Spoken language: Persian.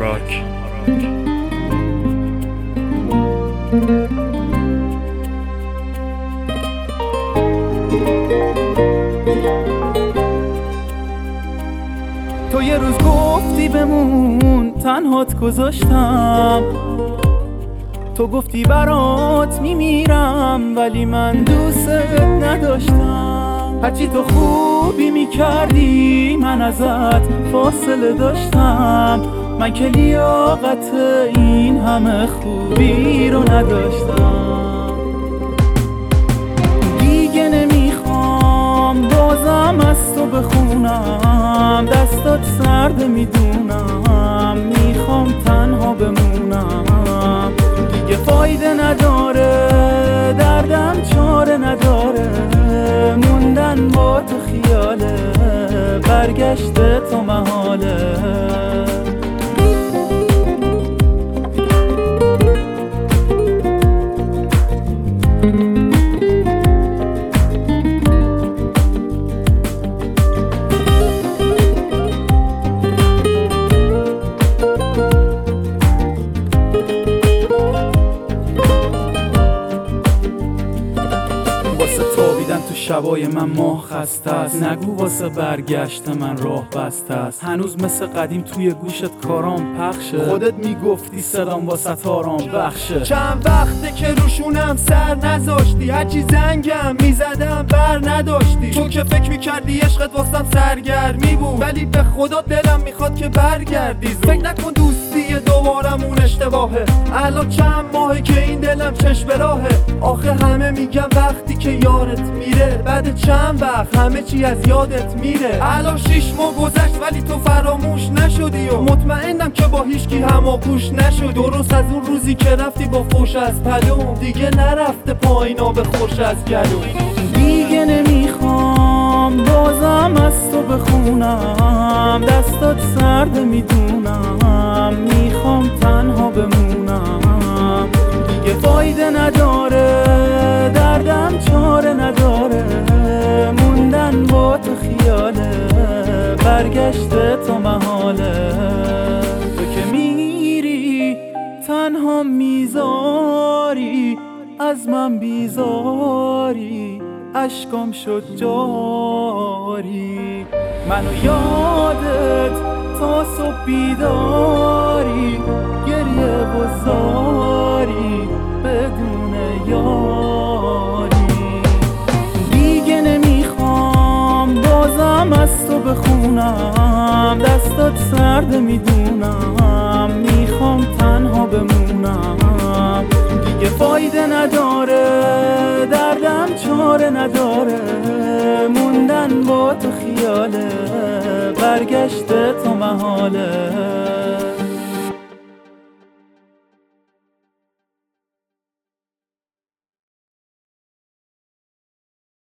راک. تو یه روز گفتی بمون تنهات گذاشتم، تو گفتی برات میمیرم ولی من دوست نداشتم. هرچی تو خوبی میکردی من ازت فاصله داشتم، من که لیاقت این همه خوبی رو نداشتم. دیگه نمیخوام بازم از تو بخونم، دستات سرد میدونم، میخوام تنها بمونم. دیگه فایده نداره دردم چاره نداره، موندن با تو خیاله، برگشت تو محاله. واسه تابیدن تو شبای من ماه خسته است، نگو واسه برگشت من راه بسته است. هنوز مثل قدیم توی گوشت کارام پخشه، خودت میگفتی صدام واسه آرام بخشه. چند وقته که روشونم سر نذاشتی، هرچی زنگم میزدم بر نداشتی. تو که فکر میکردی عشقت واسم سرگرمی بود، ولی به خدا دلم میخواد که برگردی زود. فکر نکن دوستی دوبارمون اشتباهه، الان چند ماهه که این دلم چشم راهه. آخه همه میگن وقتی که یارت میره، بعد چند وقت همه چی از یادت میره. الان 6 ماه گذشت ولی تو فراموش نشدی و مطمئنم که با هیچکی هماگوش نشدی. درست از اون روزی که رفتی با فوش از پلوم، دیگه نرفته پایینا به خوش از گلوم. دیگه نمیخوام بازم از تو بخونم، دستات سرد میدونم، میخوام تنها بمونم. دیگه فایده نداره دردم چاره نداره، موندن با تو خیاله، برگشت تو محاله. تو که میری تنها میذاری، از من بیزاری، اشکام شد جاری. منو یادت تا صبح بیداری، گریه و زاری بدون یاری. دیگه نمیخوام بازم از تو بخونم، دستات سرد میدونم، میخوام تنها بمونم. دیگه فایده نداره دردم چاره نداره، موندن با تو خیاله، برگشت تو محاله.